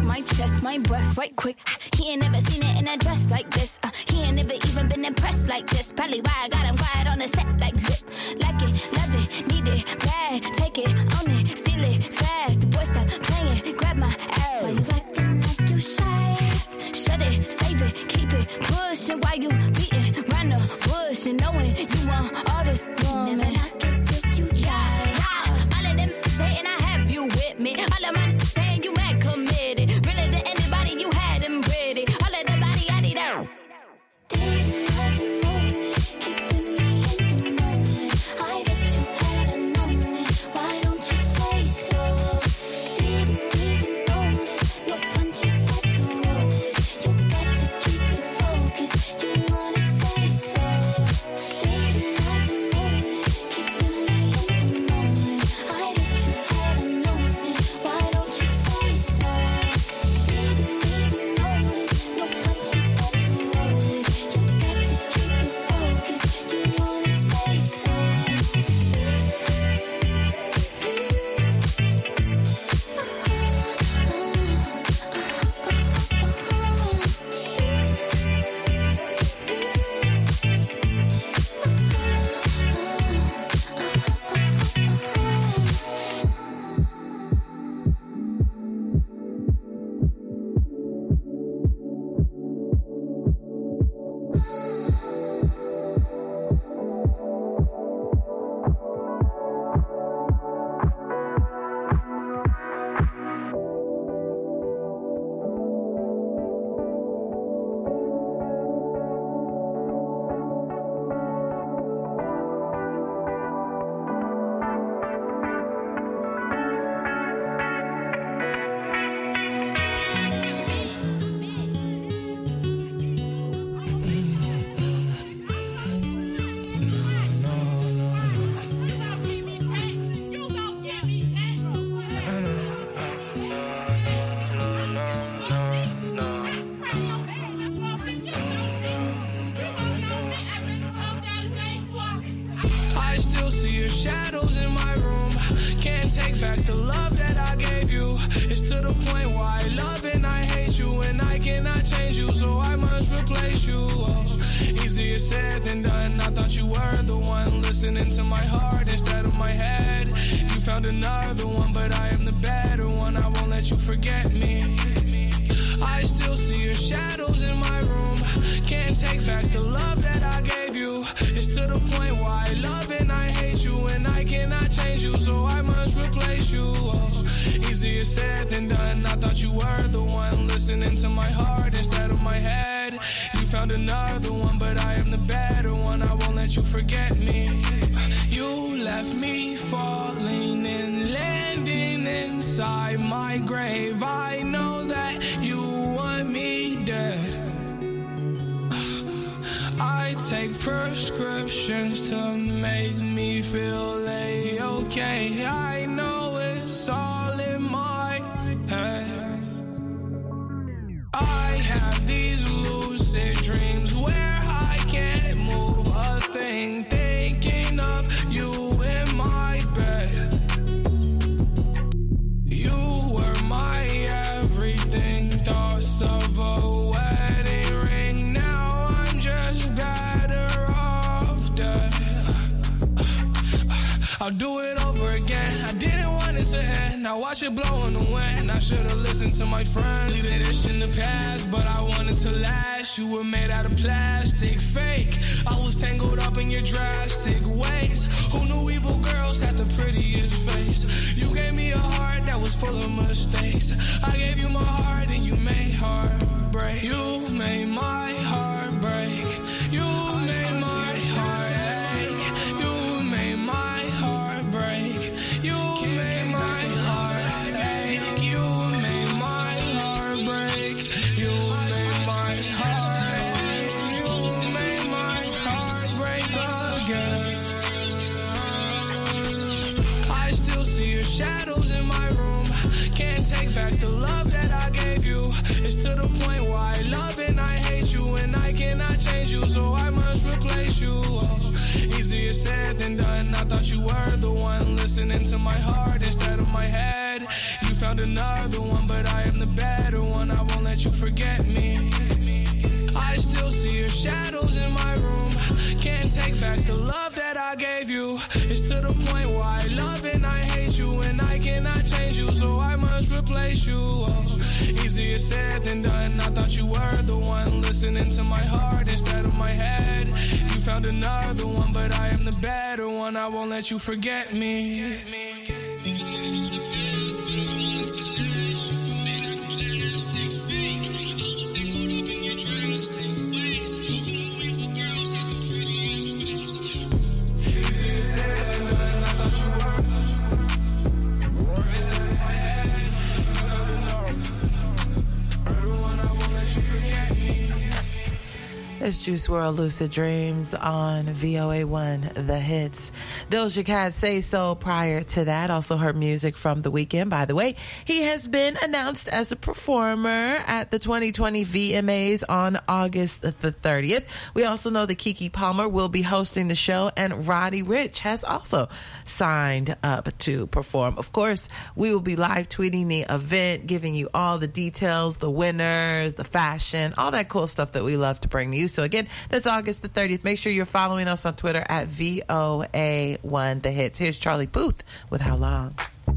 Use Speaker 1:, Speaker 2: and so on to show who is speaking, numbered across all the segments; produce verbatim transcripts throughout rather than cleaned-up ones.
Speaker 1: my chest, my breath right quick. He ain't never seen it in a dress like this. Uh, he ain't never even been impressed like this. Probably why I got him quiet on the set like zip. Like it, love it, need it, bad. Take it, own it, steal it, fast. The boy stop playing, grab my ass. Why you acting like you shy? Shut it, save it, keep it pushing. Why you beating round the bush and knowing you want all this woman? Never knock it till you try. Yeah. All of them saying I have you with me. All of my saying you mad committed. Really to anybody you had them pretty. All of the body I need out. Didn't have to moan it, keeping me in the moment. I bet you hadn't known it. Why don't you say so? Didn't even notice your punches that to roll it. You got to keep it focused. You wanna say so? Didn't have to moan it, keeping me in the moment. I bet you hadn't known it. Why don't you say so? Didn't even notice your punches that to roll it. You got to keep it focused. You wanna say so?
Speaker 2: I still see your shadows in my room. Can't take back the love that I gave you. It's to the point where I love and I hate you, and I cannot change you, so I must replace you. Oh, easier said than done. I thought you were the one listening to my heart instead of my head. You found another one, but I am the better one. I won't let you forget me. I still see your shadows in my room. Can't take back the love that I gave you. It's to the point where I love and I hate you, and I cannot change you, so I must replace you. Oh, easier said than done. I thought you were the one listening to my heart instead of my head. You found another one, but I am the better one. I won't let you forget me. You left me falling and landing inside my grave. I know that you want me dead. I take prescriptions to make me feel A-okay. I know it's all in my head. I have these lucid dreams where I can't move a thing, thinking of you in my bed. You were my everything, thoughts of a wedding ring. Now I'm just better off dead. I'll do it over again. I didn't want it to end. I watch it blow in the wind. I should've listened to my friends. Leave this in the past, but I wanted to last. You were made out of plastic, fake. I was tangled up in your drastic ways. Who knew evil girls had the prettiest face? You gave me a heart that was full of mistakes. I gave you my heart and you made heart break. You made my heart break. You made my heart ache. You made my heart break. You made my heart ache. You made my heart break. You made my heart ache. You made my heart break again. I still see your shadows in my room. Can't take back the love that I gave you. It's to the point where I love and I hate you, and I cannot change you, so I must replace you. Oh, easier said than done. I thought you were the one listening to my heart instead of my head. You found another one, but I am the better take back the love that I gave you. It's to the point where I love and I hate you, and I cannot change you, so I must replace you. Oh, easier said than done. I thought you were the one listening to my heart instead of my head. You found another one, but I am the better one. I won't let you forget me.
Speaker 3: It's Juice world, Lucid Dreams on V O A one, The Hits. Doja Cat, Say So prior to that. Also heard music from The Weeknd. By the way, he has been announced as a performer at the twenty twenty V M As on August the thirtieth. We also know that Keke Palmer will be hosting the show, and Roddy Ricch has also signed up to perform. Of course, we will be live tweeting the event, giving you all the details, the winners, the fashion, all that cool stuff that we love to bring to you. So again, that's August the thirtieth. Make sure you're following us on Twitter at V O A one The Hits. Here's Charlie Puth with How Long.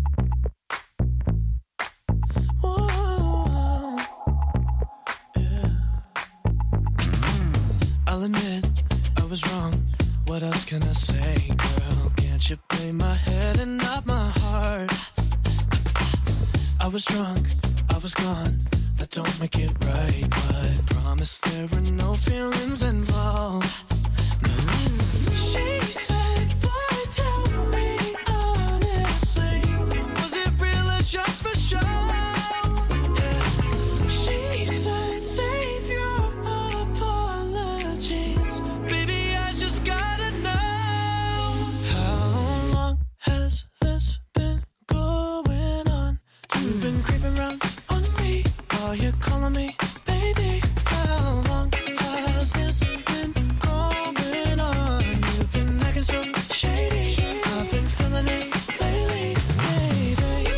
Speaker 4: Whoa, yeah. I'll admit I was wrong. What else can I say, girl? Can't you play my head and not my heart? I was drunk, I was gone. That don't make it right, but promise there were no feelings involved. No. She said, boy, tell me honestly, was it real or just for show? Yeah. She said, save your apologies, baby, I just gotta know. How long has this been going on? You've been creeping around on me. Are you calling me, baby? How long has this been going on? You've been acting so shady. I've been feeling it lately, baby.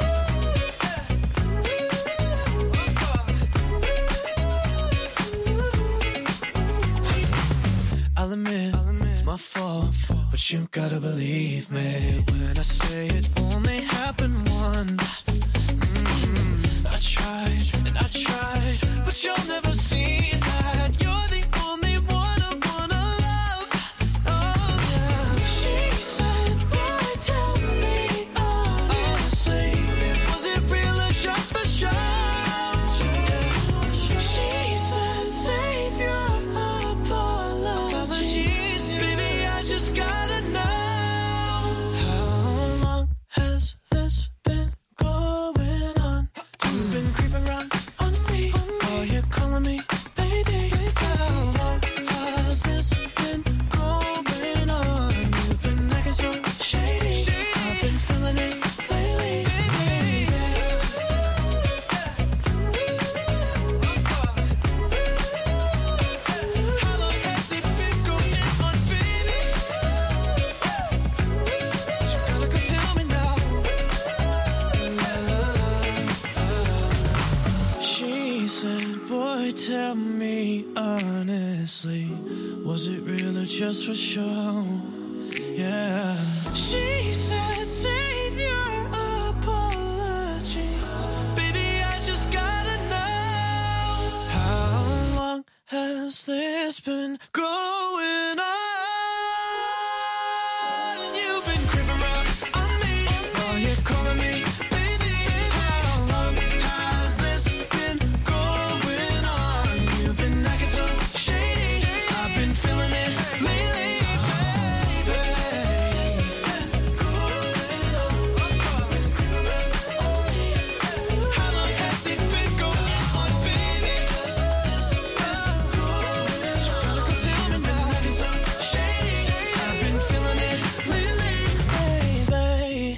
Speaker 4: I'll admit, I'll admit it's my fault, but you gotta believe me when I say it only happened once. I tried and I tried, but you'll never see that. You're the only one I wanna love. Oh yeah. She said, boy, tell me honestly, was it real or just for show? Yeah. She said, save your apologies, baby, I just gotta know. How long has this been going on? You've been creeping around on me. Are you calling me, baby? How long has this been going on? You've been acting so shady. I've been feeling it lately, baby. How long has it been going on, baby? You gotta go tell me now. She said, boy, tell me honestly, was it real or just for show? Yeah. She said, save your apologies, baby, I just gotta know. How long has this been going on? You've been creeping around on me. Are you calling me, baby? How long has this been going on? You've been acting so shady. I've been feeling it lately, baby. How long has it been going on, baby? You gotta go tell me now. Shady. I've been feeling it lately, baby.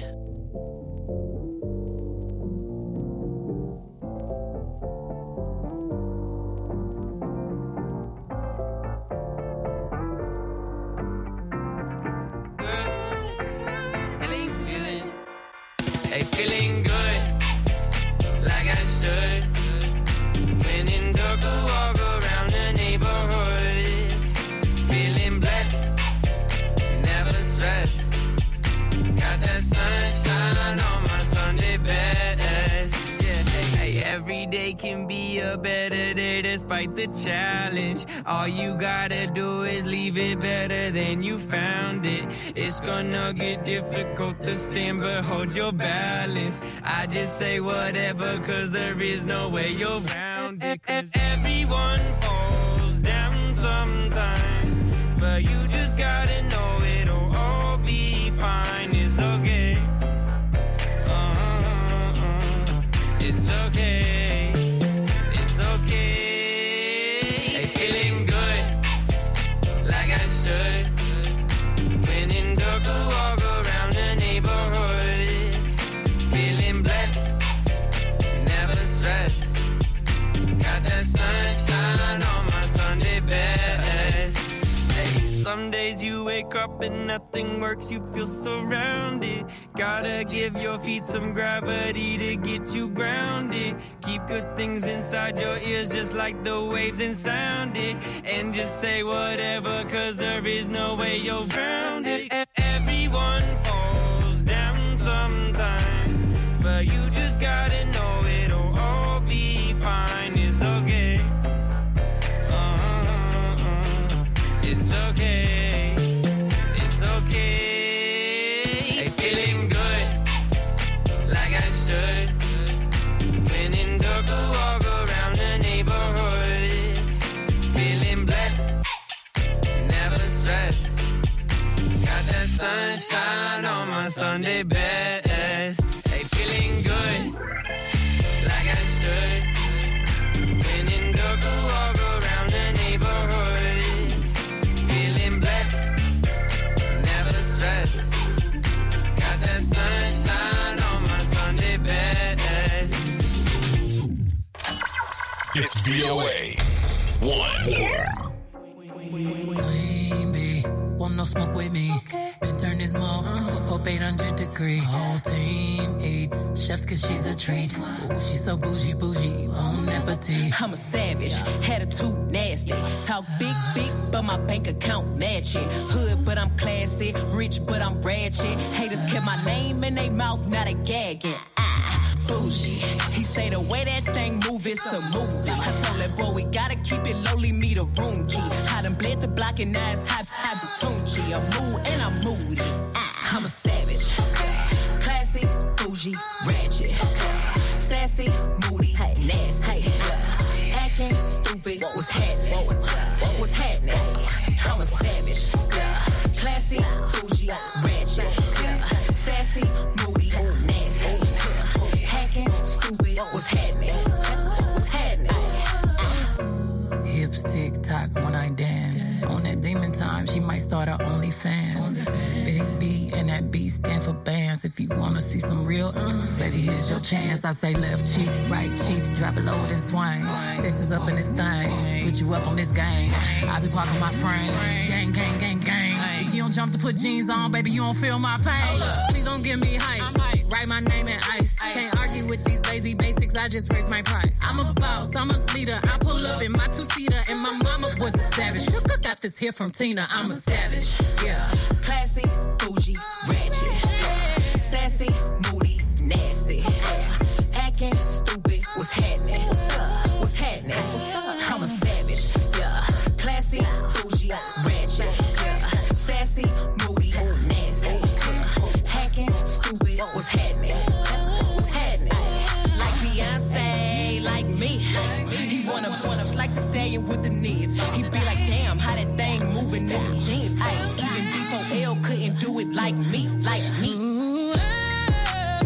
Speaker 5: And they feeling, they feeling good, like I should. When in dark, I walk around the neighborhood, feeling blessed, every day can be a better day despite the challenge. All you gotta do is leave it better than you found it. It's gonna get difficult to stand, but hold your balance. I just say whatever, cause there is no way you're around it. Everyone falls down sometimes, but you just gotta know it'll all be fine. It's okay. Uh-uh-uh. It's okay. It's okay. Hey, feeling good, like I should. When in dark, I walk around the neighborhood. Feeling blessed, never stressed. Got that sunshine on my Sunday best. Hey, some days you wake up and nothing works, you feel surrounded. Gotta give your feet some gravity to get you grounded. Keep good things inside your ears just like the waves and sound it. And just say whatever, cause there is no way you're grounded. Everyone falls down sometimes, but you just gotta know it'll all be fine. It's okay. Uh-uh-uh. It's okay. It's okay. Hey, feeling good, like I should. When in dark, I walk around the neighborhood. Feeling blessed, never stressed. Got that sunshine on my Sunday best. Hey, feeling good, like I should. When in dark, I walk around the neighborhood. Feeling blessed, never stressed. Got that sunshine on my Sunday best.
Speaker 6: It's V O A one.
Speaker 7: Queen bee, want no smoke with me. Okay. Been turn this mo uh-huh. Up eight hundred degree. Whole team eat chefs cause she's a treat. Ooh, she's so bougie, bougie, bon appetit.
Speaker 8: I'm a savage, attitude nasty. Talk big, big, but my bank account match it. Hood, but I'm classy. Rich, but I'm ratchet. Haters kept my name in their mouth, not a gagging. Ah, bougie. He say the way that thing move, it's a movie. I told that boy we gotta keep it lowly, me the room key. I done bled the block and now it's high, high Batunchi. I'm mood and I'm moody. Ah, I'm a savage. Okay. Classy, bougie, ratchet. Okay. Sassy, moody, hey, nasty. Hey, yeah. Acting stupid, what was happening? What was, what was happening? I'm a savage. Yeah. Classy, bougie, ratchet. Yeah. Sassy, moody, nasty. Yeah. Hacking, stupid, what was happening? What's happening? Uh.
Speaker 7: Hips tick tock when I dance. On that demon time, she might start her OnlyFans. Big B and that B stand for bands. If you wanna see some real uh, baby, here's your chance. I say left cheek, right cheek, drop it low and swing. Texas up in this thing, put you up on this game. I be parking my frame, gang, gang, gang, gang. If you don't jump to put jeans on, baby, you don't feel my pain. Please don't give me hype. Write my name in ice. Can't argue with these lazy basics, I just raise my price. I'm a boss, I'm a leader. I pull up in my two-seater and my mama was a savage. Got this here from Tina, I'm a savage. Yeah.
Speaker 8: Classy, bougie, ratchet. Yeah. Sassy, moody, nasty. Yeah. Acting stupid, what's happening? What's up? What's happening? What's up? I'm a savage. Yeah. Classy, bougie, ratchet. Yeah. Sassy, moody, nasty. Yeah. Hacking stupid, what's happening? What's happening? Like Beyonce, like me. He wanna wanna like the stallion with the knees. He be like, damn, how that thing moving in the jeans. Ay, even D four L couldn't do it like me, like me.
Speaker 7: Ooh, oh,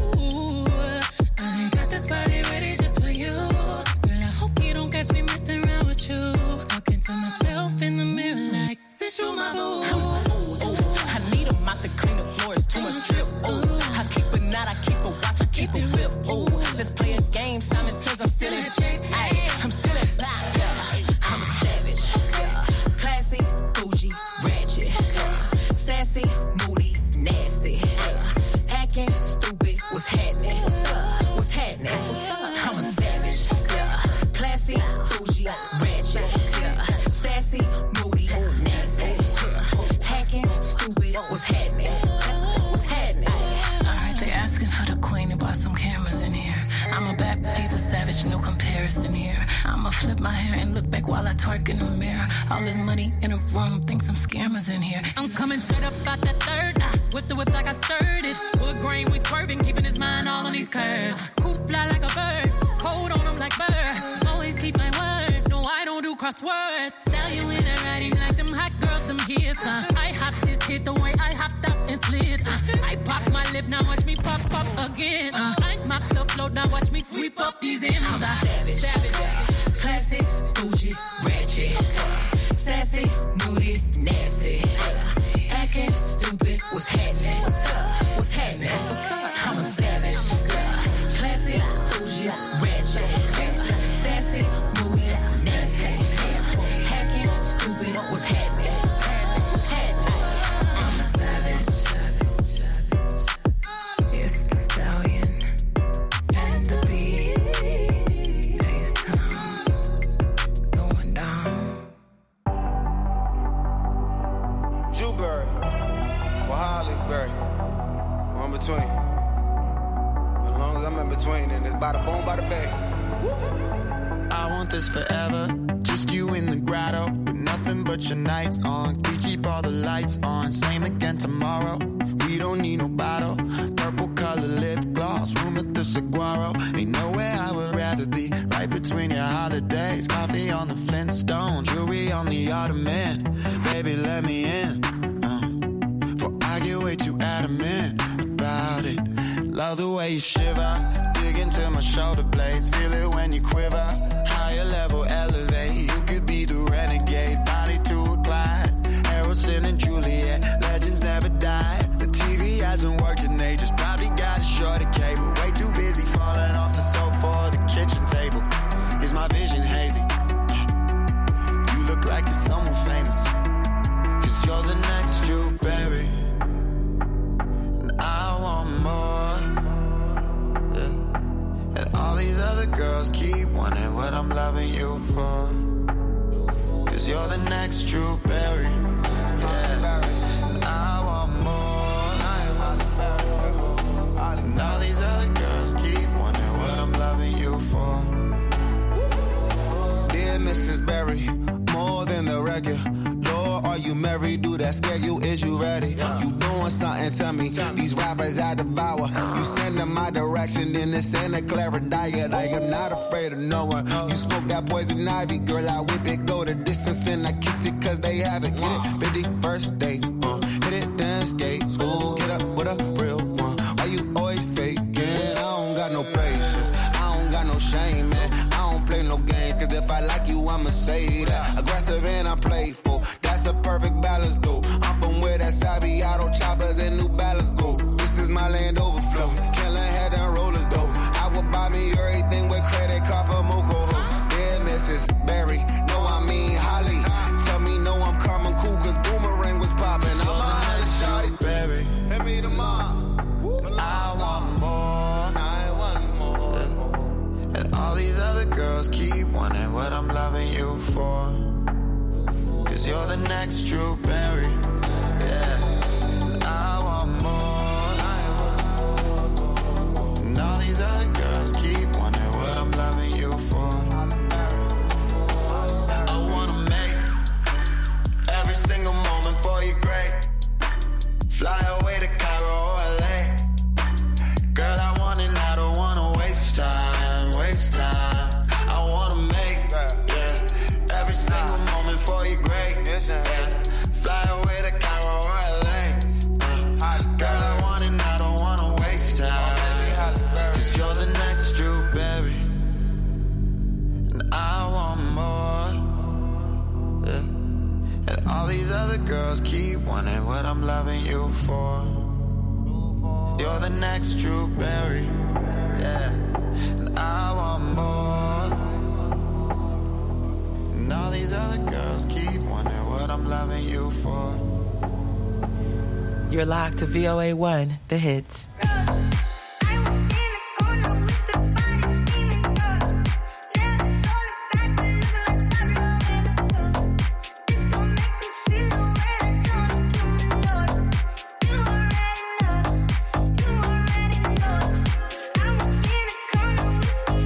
Speaker 7: back, he's a savage, no comparison here. I'ma flip my hair and look back while I twerk in the mirror. All this money in a room, think some scammers in here. I'm coming straight up out that third. I whip the whip like I stirred it. Wood grain, we swerving, keeping his mind all on these curves. Cool fly like a bird, cold on him like birds. Always keep my words, no I don't do crosswords. Style you in a writing like them hot girls, them hits. Uh. I hop this hit the way I hopped up and slid. Uh. I pop my lip, now watch me pop up again. Uh. I mop the float, now watch me sweep up these M's. I'm savage, savage, classic, bougie, ratchet, sassy, moody, nasty, acting stupid. What's happening? What's happening? I'm a savage, classic, bougie, ratchet, sassy, moody, nasty, acting stupid. What's happening? What's happening? I'm a savage, savage, savage. It's the stallion and the beat. H-Town going down.
Speaker 9: Jewberry, or Hollyberry, or in between. As long as I'm in between, and it's bada boom, bada bang.
Speaker 10: I want this forever, just you in the grotto, with nothing but your nights on. We keep all the lights on, same again tomorrow. We don't need no bottle, purple color lip gloss, room at the Saguaro. Ain't nowhere I would rather be, right between your holidays. Coffee on the Flintstones, jewelry on the Ottoman. Baby, let me in, uh, for I get way too adamant about it. Love the way you shiver, dig into my shoulder blades, feel it when you quiver. Higher level elevate, you could be the renegade, body to a glide. Harrison and Juliet, legends never die. The T V hasn't worked in ages, probably got a shorter cable. Way too busy falling off the sofa or the kitchen table. Is my vision hazy? You look like you're someone famous, cause you're the next Drew Barry, and I want more. Yeah. And all these other girls keep wondering what I'm loving you for, cause you're the next Drew Barry. Yeah. And I want more. And all these other girls keep wondering what I'm loving you for.
Speaker 9: Dear Missus Berry, more than the regular. Lord, are you married? Do that scare you? Is you ready? You doing something to me? These rappers I devour. You send them my direction in the Santa Clara diet. I am not afraid of no one. You smoke that poison ivy, girl. I whip it, go the distance, and I kiss it cause they have it. Get it? fifty first dates, uh, hit it, then skate. Ooh, get up with a real one. Why you always faking? I don't got no patience. I don't got no shame, man. I don't play no games, cause if I like you, I'ma say that. Aggressive and I'm playful, that's a perfect balance, though. I'm from where that Sabi Auto choppers and New Balance go. This is my land overflow, killing head and rollers, though. I will buy me everything with credit card for Moco hoes. Dear Missus Berry, no I mean Holly. Tell me no, I'm Carmen cool, cause Boomerang was popping. I'm a Holly shawty,
Speaker 10: Berry.
Speaker 9: Hit me tomorrow.
Speaker 10: I want more.
Speaker 9: I want more.
Speaker 10: And all these other girls keep wondering what I'm loving you for, cause you're the next Drew Barry. Yeah. I want more. And all these other girls keep wondering what I'm loving you for. I wanna make every single moment for you great. Fly away to Cairo or L A. Girl, I want it, I don't wanna waste time, waste time. I wanna make, yeah, every single moment for you great. Yeah. Fly away to Cairo or L A. Uh, girl, I want it, I don't wanna waste time, cause you're the next Drew Barry, and I want more. Yeah. And all these other girls keep wondering what I'm loving you for. You're the next Drew Barry, yeah. And I want more. And all these other girls keep wondering what I'm loving you for.
Speaker 3: You're locked to V O A one, the hits.
Speaker 1: You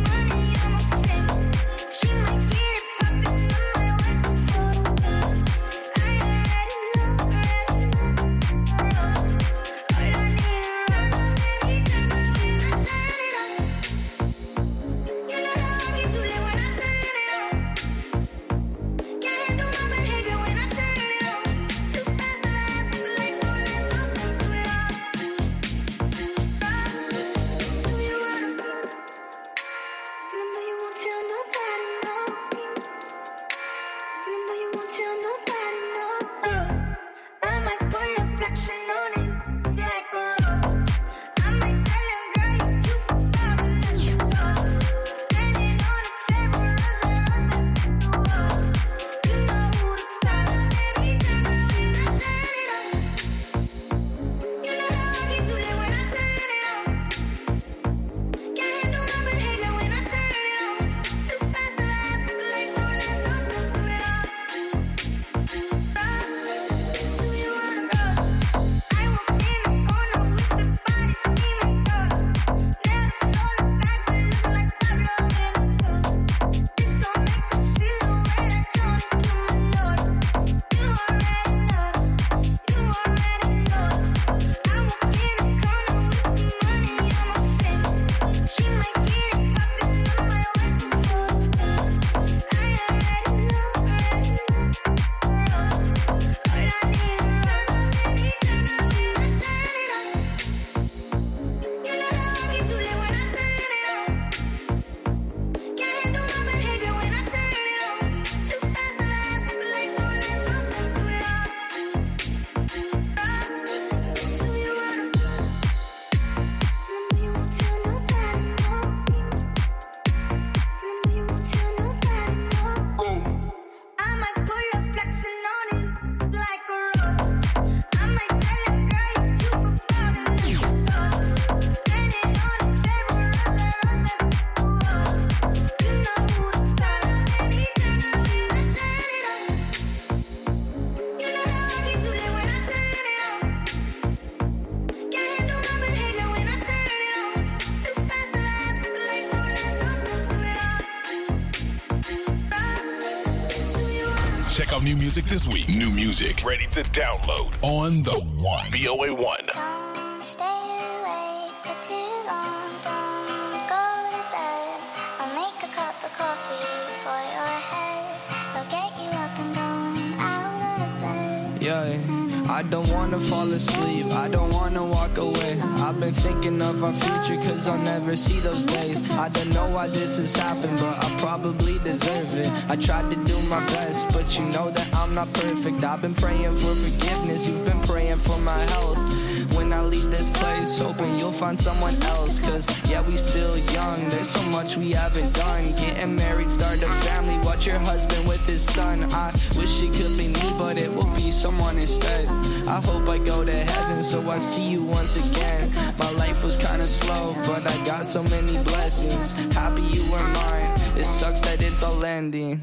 Speaker 6: Check out new music this week. New music ready to download on the One. V O A one.
Speaker 11: Don't stay awake for too long. Don't go to bed. I'll make a cup of coffee for your head. I'll get you up and going out of bed.
Speaker 12: Yeah, I don't wanna fall asleep. I don't wanna walk away. I've been thinking of our future, cause I'll never see those days. I don't know why this has happened, but I probably deserve it. I tried to do my best, but you know that I'm not perfect. I've been praying for forgiveness, you've been praying for my health. When I leave this place, hoping you'll find someone else. Cause yeah, we still young, there's so much we haven't done. Getting married, start a family, watch your husband with his son. I wish it could be me, but it will be someone instead. I hope I go to heaven, so I see you once again. My life was kinda slow, but I got so many blessings. Happy you were mine, it sucks that it's all ending.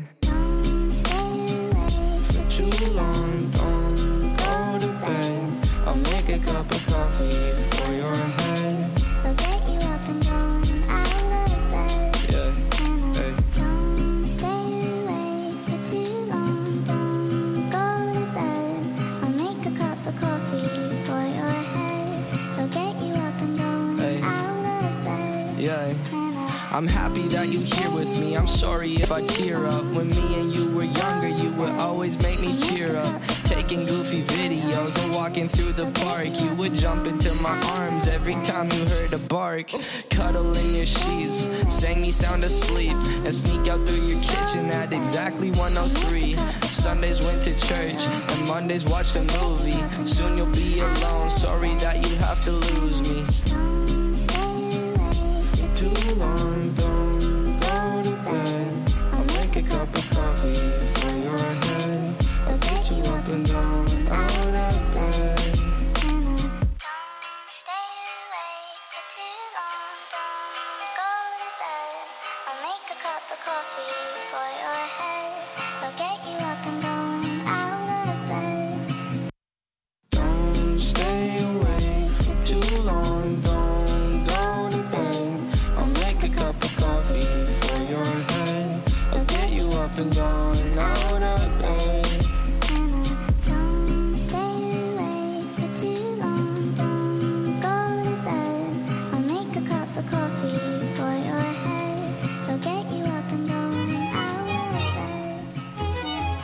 Speaker 12: For too long, don't go to bed. I'll make a cup of coffee for your head.
Speaker 11: I'll get you up and going out of bed.
Speaker 12: Yeah, hey.
Speaker 11: Don't stay awake for too long. Don't go to bed. I'll make a cup of coffee for your head. I'll get you up and going
Speaker 12: Hey.
Speaker 11: out of bed.
Speaker 12: Yeah. I'm happy that you're here with me. I'm sorry if I tear up. When me and you were younger, you would always make me cheer up. Taking goofy videos and walking through the park. You would jump into my arms every time you heard a bark. Cuddle in your sheets, sang me sound asleep, and sneak out through your kitchen at exactly one oh three. Sundays went to church, and Mondays watched a movie. Soon you'll be alone, sorry that you have to lose me. Too long, don't go to bed. I'll make a cup of coffee for your head. I'll get you up and down, out of bed.
Speaker 11: Don't stay awake for too long. Don't go to bed. I'll make a cup of coffee for your head. I'll get you up and going out of bed.
Speaker 12: Don't stay awake for too long, don't go to bed. I'll make a cup of coffee for your head. I'll get you up and down, out of bed.
Speaker 11: Don't stay awake for too long. Don't go to bed. I'll make a cup of coffee for your head. I'll get you up and going out of bed.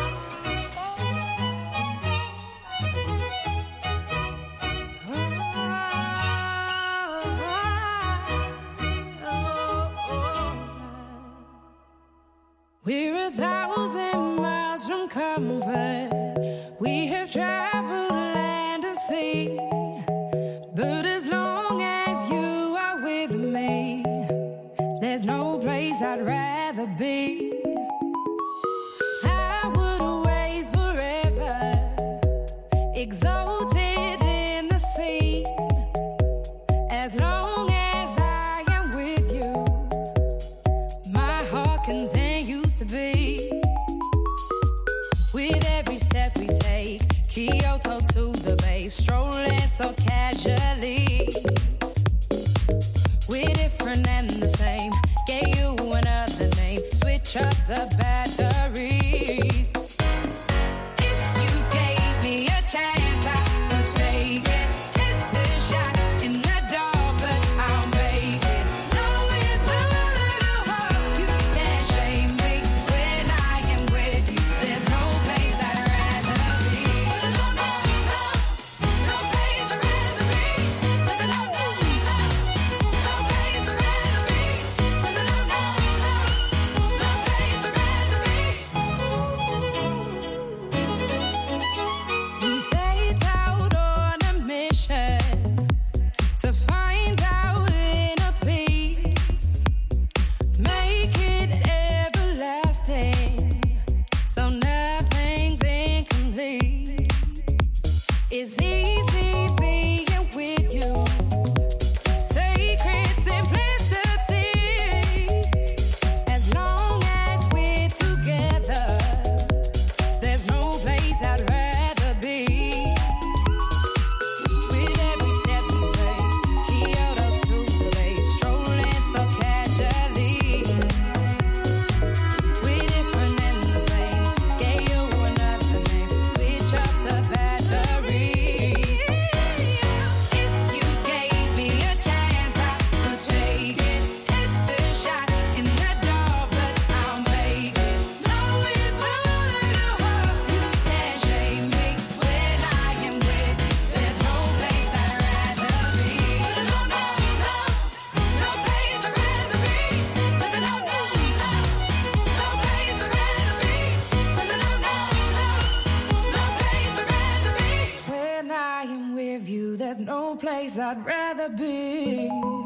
Speaker 13: We're a thousand miles from comfort. We have traveled land and sea. But as long as you are with me, there's no place I'd rather be. I would away forever, exalted in the sea. As long as I am with you, my heart continues to beat. With every step we take, Kyoto to the bay, strolling so casually. We're different and the same, gave you another name, switch up the batteries. If you gave me a chance, I would take it. It's a shot in the dark, but I'll make it. Long place I'd rather be.